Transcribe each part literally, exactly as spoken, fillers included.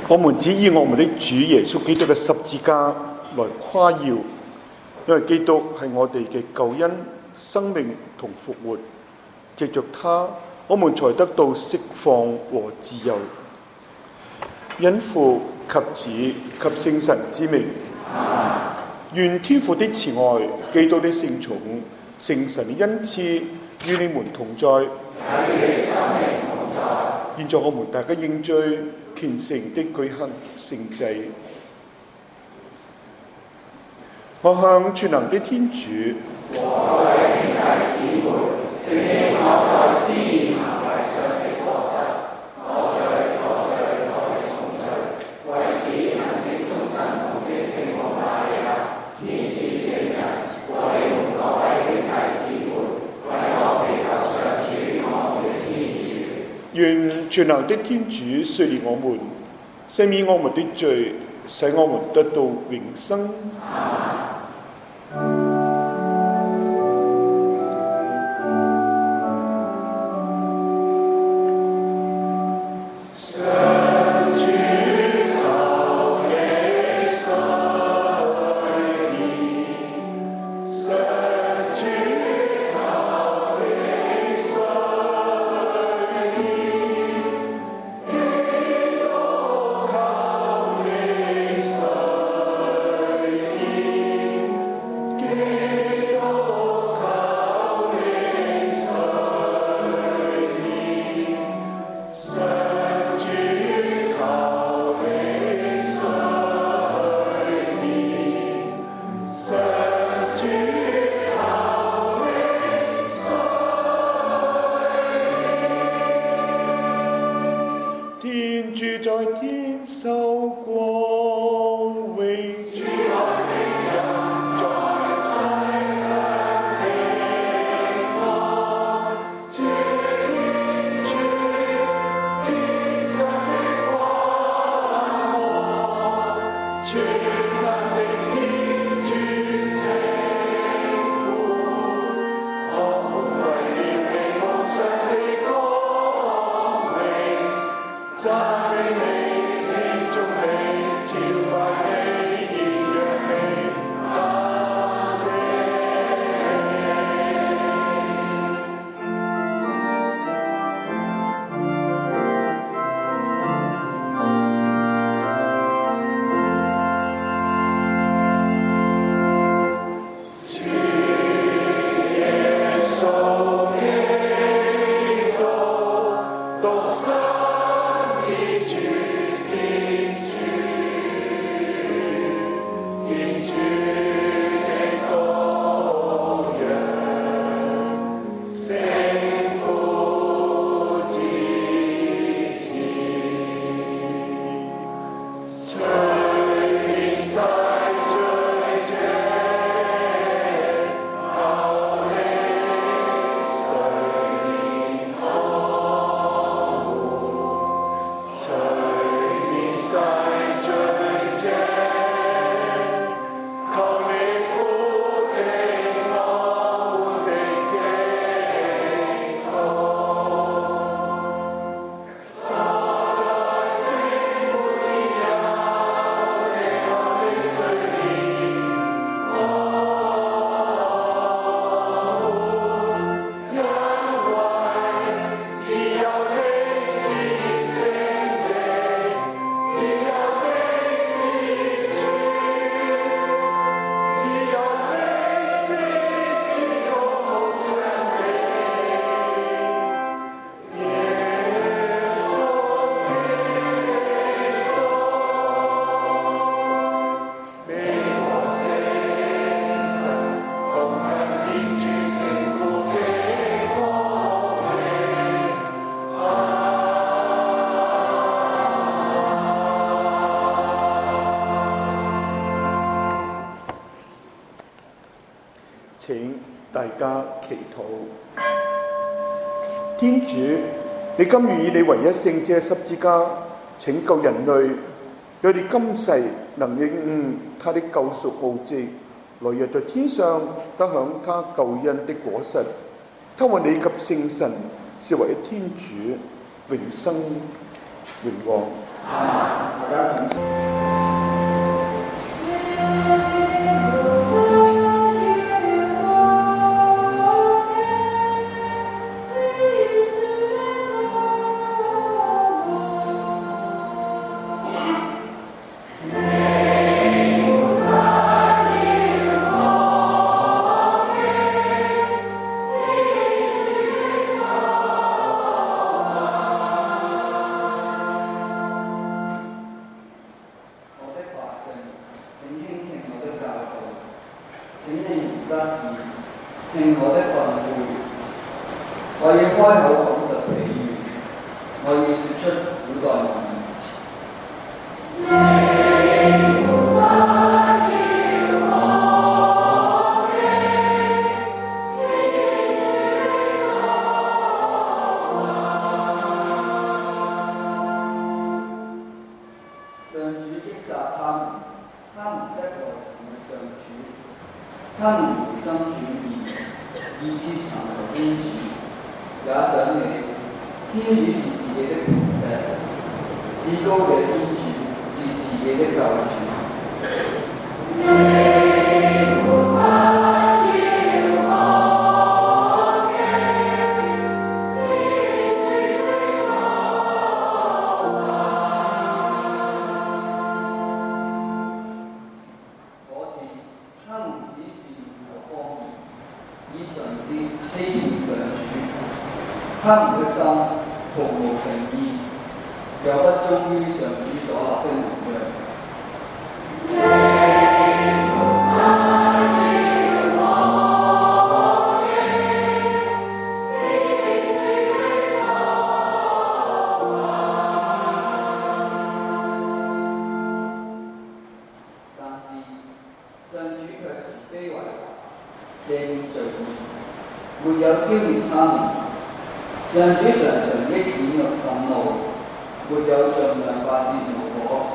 我們只以我們的主耶穌基督嘅十字架來誇耀，因為基督係我哋嘅救恩、生命同復活。藉着他，我們才得到釋放和自由。因父及子及聖神之名，願天父的慈愛、基督的聖寵、聖神的恩賜與你們同在。現在我們大家應最虔誠的舉行聖祭。我向全能的天主和各位兄弟姊妹承認我在思言行為上的過失，我罪我罪我的重罪。為此，行政中心同的聖母瑪利亞、天使聖人和你們各位兄弟姊妹，為我祈求上主我們的天主。願全能的天主赦免我們，赦免我們的罪，使我們得到永生。天主，你甘願以你唯一聖者十字架拯救人類，讓你今世能領悟他的救贖奧蹟，來日在天上得享他救恩的果實。他為你及聖神是唯一天主，永生榮王。 聽我的訓誨。我要開口講述比喻，我要説出古代文言。上主擊殺他們，他們則來尋上主。他們回心轉意，意切尋求天主，也想起天主是自己的磐石，至高嘅天主是自己的救主。他們的心毫無誠意，又不忠於上主所立的盟約。但是上主卻慈悲為懷，赦免罪孽，沒有消滅他們。上主常常抑止憤怒，沒有盡量發泄怒火。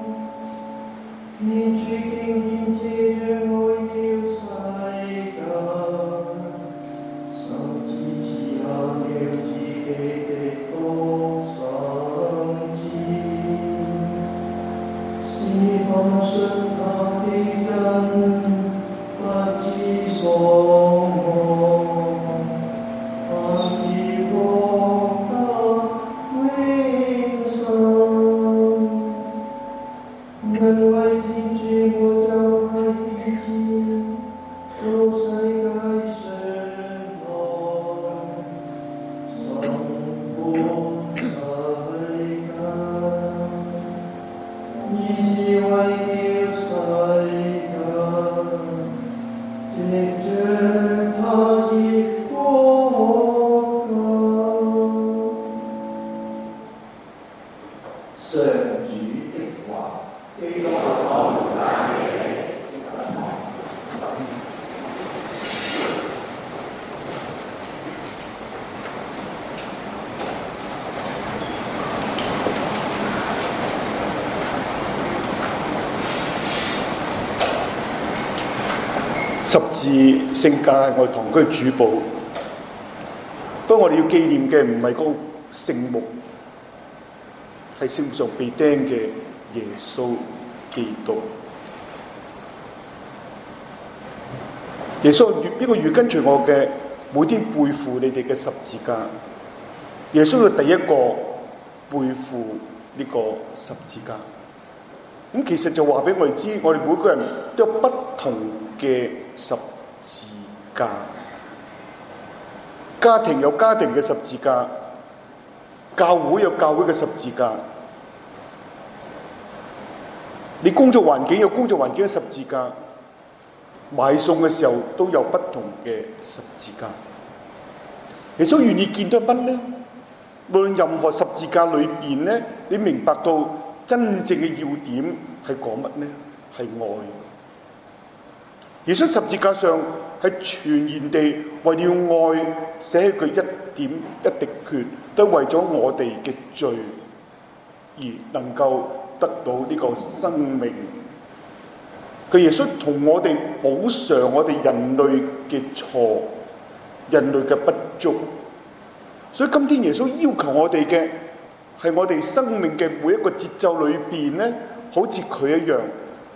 天主竟然這樣愛了世界。 藉著他的國度。上主的話。基督我們讚美你。十字聖架係我哋堂區主保，不過我哋要紀念嘅唔係嗰個聖木，係聖上被釘嘅耶穌基督。耶穌呢個月跟隨我嘅，每天背負你哋嘅十字架。耶穌係第一個背負呢個十字架。咁其實就話俾我哋知，我哋每個人都有不同嘅十字架。家庭有家庭嘅十字架，教會有教會嘅十字架，你工作環境有工作環境嘅十字架，買餸嘅時候都有不同嘅十字架。耶穌願意見到乜呢？無論任何十字架裏邊呢，你明白到真正嘅要點係講乜呢？係愛。耶穌十字架上係全然地為了愛，捨去佢一點一滴血，都為咗我哋嘅罪而能夠得到呢個生命。佢耶穌同我哋補償我哋人類嘅錯，人類嘅不足。所以今天耶穌要求我哋嘅係我哋生命嘅每一個節奏裏邊咧，好似佢一樣，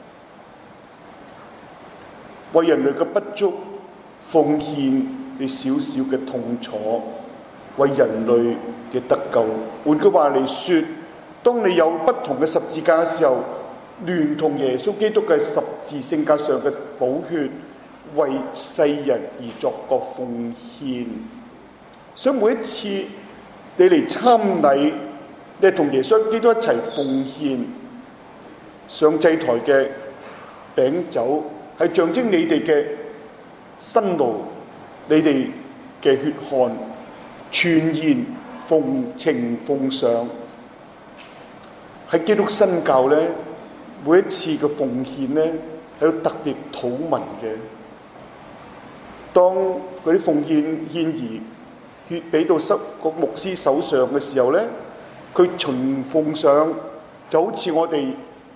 為人類嘅不足奉獻你少少嘅痛楚，為人類嘅得救。換句話嚟說，當你有不同嘅十字架嘅時候，聯同耶穌基督嘅十字聖架上嘅寶血，為世人而作個奉獻。所以每一次你嚟參禮，你同耶穌基督一齊奉獻上祭台嘅餅酒，係象徵你哋嘅辛勞，你哋嘅血汗，全然奉呈奉上。喺基督新教咧，每一次嘅奉獻咧，係有特別禱文嘅。當嗰啲奉獻獻儀血俾到濕個牧師手上嘅時候咧，佢循奉上，就好似我哋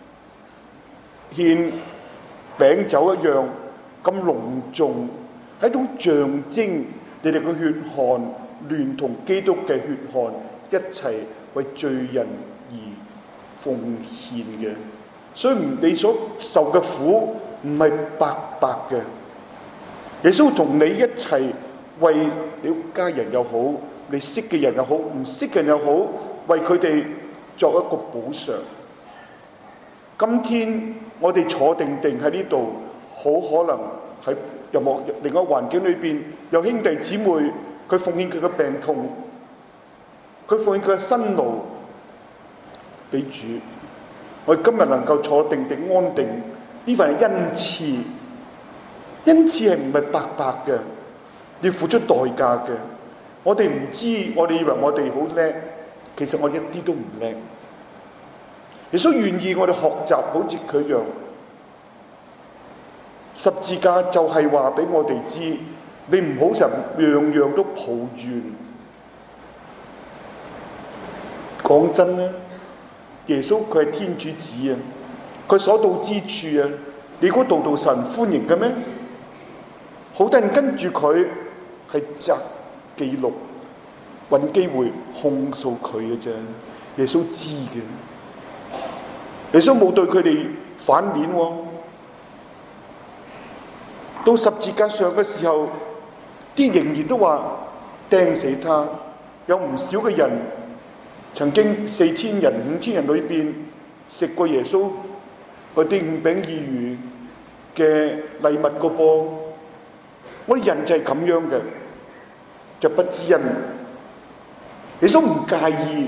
獻餅酒一樣咁隆重，係一種象徵你哋嘅血汗聯同基督嘅血汗一齊為罪人而奉獻嘅。所以你所受嘅苦唔係白白嘅，耶穌同你一齊為你屋家人又好，你識嘅人又好，唔識嘅人又好，為佢哋作一個補償。今天我哋坐定定喺呢度，好可能喺任何另一個環境裏邊，有兄弟姊妹佢奉獻佢嘅病痛，佢奉獻佢嘅辛勞俾主。我哋今日能夠坐定定安定，呢份係恩賜，恩賜係唔係白白嘅，要付出代價嘅。我哋唔知，我哋以為我哋好叻，其實我一啲都唔叻。耶穌願意我哋學習好似佢一樣，十字架就係話俾我哋知，你唔好成樣樣都抱怨。講真啦，耶穌佢係天主子啊，佢所到之處啊，你估度度神歡迎嘅咩？好多人跟住佢係摘記錄，揾機會控訴佢嘅啫。耶穌知嘅，耶穌冇對佢哋反面喎。到十字架上嘅時候，啲仍然都話釘死他。有唔少嘅人曾經四千人、五千人裏邊食過耶穌嗰啲五餅二魚嘅禮物個噃。我哋人就係咁樣嘅，就不知恩。耶穌唔介意，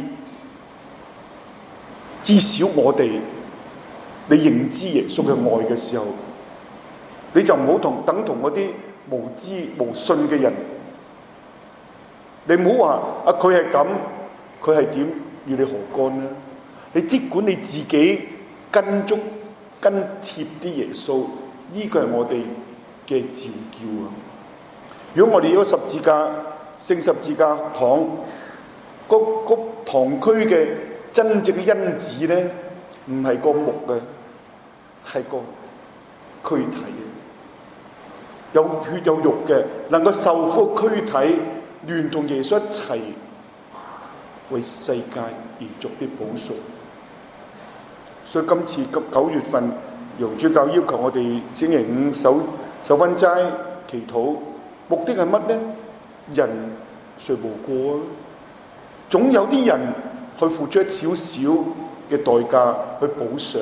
至少我哋你認知耶穌嘅愛嘅時候， 你就唔好同等同嗰啲無知無信嘅人。你唔好話啊，佢係咁，佢係點，與你何干呢？你即管你自己跟足跟貼啲耶穌，呢個係我哋嘅召叫啊！如果我哋有十字架聖十字架堂，嗰嗰堂區嘅真正嘅因子咧，唔係個木嘅，係個軀體嘅，有血有肉嘅，能夠受苦嘅軀體，聯同耶穌一齊為世界而作啲補贖。所以今次九月份，楊主教要求我哋星期五守守溫齋祈禱，目的係乜呢？人誰無過啊？總有啲人去付出一少少嘅代價去補償，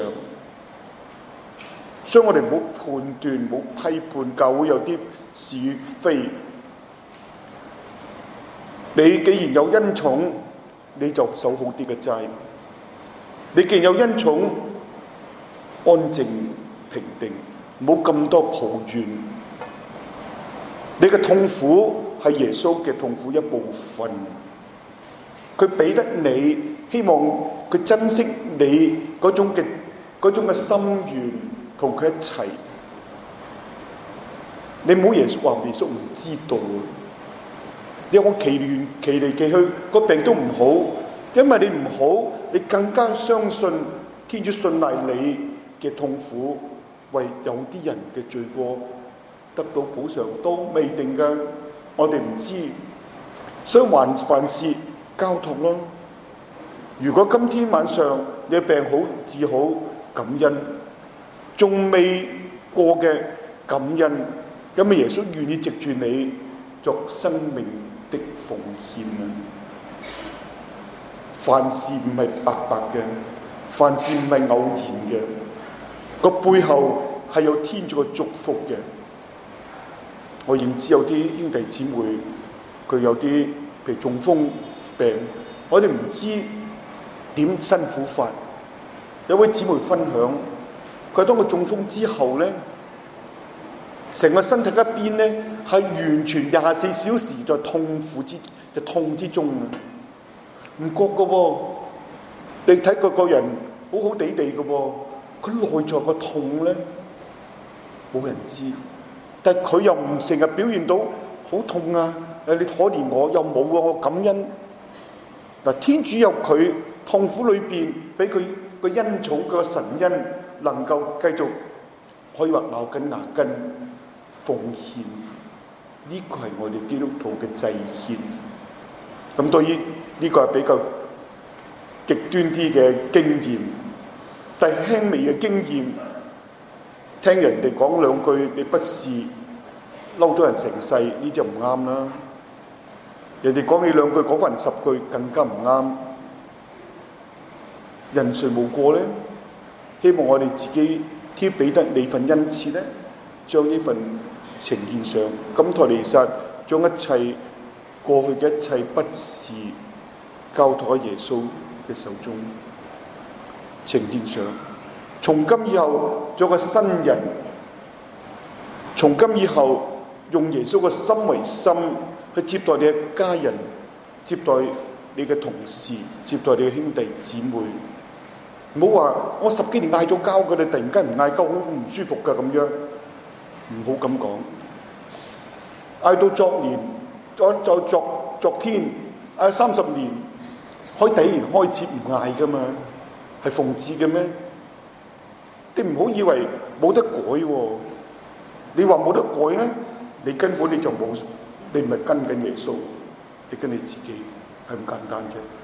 所以我哋唔好判斷，唔好批判教會有啲是與非。你既然有恩寵，你就守好啲嘅齋。你既然有恩寵，安靜平定，唔好咁多抱怨。你嘅痛苦係耶穌嘅痛苦一部分，佢俾得你，希望佢珍惜你嗰種嘅嗰種嘅心願，同佢一齊。你唔好耶穌話耶穌唔知道，你有冇祈願祈嚟祈去，個病都唔好，因為你唔好，你更加相信天主信賴你嘅痛苦，為有啲人嘅罪過得到補償都未定㗎，我哋唔知，所以還凡事交託咯。如果今天晚上你病好治好，感恩；仲未過嘅感恩，因為耶穌願意藉住你作生命的奉獻啊！凡事唔係白白嘅，凡事唔係偶然嘅，個背後係有天主嘅祝福嘅。我認知有啲兄弟姊妹，佢有啲譬如中風病，我哋唔知點辛苦法。有位姊妹分享，佢當佢中風之後咧，成個身體一邊咧係完全廿四小時在痛苦之在痛之中啊！唔覺嘅喎，你睇佢個人好好地地嘅喎，佢內在個痛咧冇人知，但係佢又唔成日表現到好痛啊！誒，你可憐我又冇啊！我感恩嗱，天主有佢痛苦裏邊俾佢個恩寵，佢個神恩能夠繼續可以話咬緊牙根奉獻，呢個係我哋基督徒嘅祭獻。咁對於呢個係比較極端啲嘅經驗，但係輕微嘅經驗，聽人哋講兩句你不是嬲咗人成世，呢就唔啱啦。人哋講你兩句，講翻人十句，更加唔啱。人誰無過咧？希望我哋自己添俾得你份恩賜咧，將呢份呈現上，咁台彌撒將一切過去嘅一切不是交託喺耶穌嘅手中，呈現上。從今以後做個新人，從今以後用耶穌嘅心為心去接待你嘅家人，接待你嘅同事，接待你嘅兄弟姊妹。唔好話我十幾年嗌咗交嘅，你突然間唔嗌交，好唔舒服㗎咁樣，唔好咁講。嗌到昨年，再就昨昨天，嗌三十年，可以第一年開始唔嗌㗎嘛？係奉旨嘅咩？你唔好以為冇得改喎。你話冇得改咧，你根本你就冇，你唔係跟緊耶穌，你跟你自己，係咁簡單啫。